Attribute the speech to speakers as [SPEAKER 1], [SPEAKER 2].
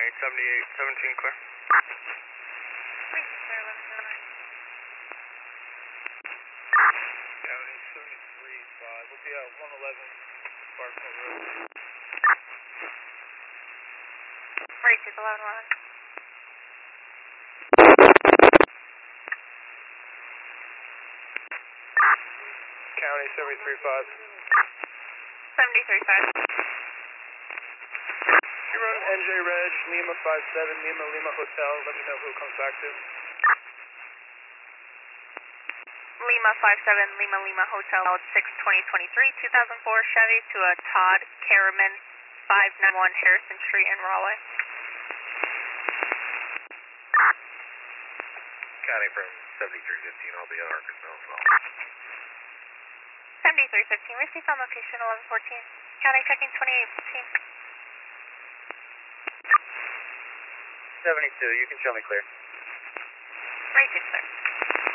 [SPEAKER 1] County 7817 clear.
[SPEAKER 2] Thank you, sir. 1109.
[SPEAKER 1] County 735. We'll be at 111 Sparkville Road.
[SPEAKER 2] Ready to 1111.
[SPEAKER 1] County 735.
[SPEAKER 2] 735.
[SPEAKER 1] You run NJ Reg, Lima 57, Lima Lima Hotel. Let me know who it comes back to.
[SPEAKER 2] Lima 57, Lima Lima Hotel, 6/20/23, 2004 Chevy to a Todd Caraman, 591 Harrison Street in Rahway.
[SPEAKER 1] County from 7315. I'll be at Arkansas as well.
[SPEAKER 2] 7315, received on location 1114. County checking 2815.
[SPEAKER 1] 72, you can show me clear.
[SPEAKER 2] Ready to, sir.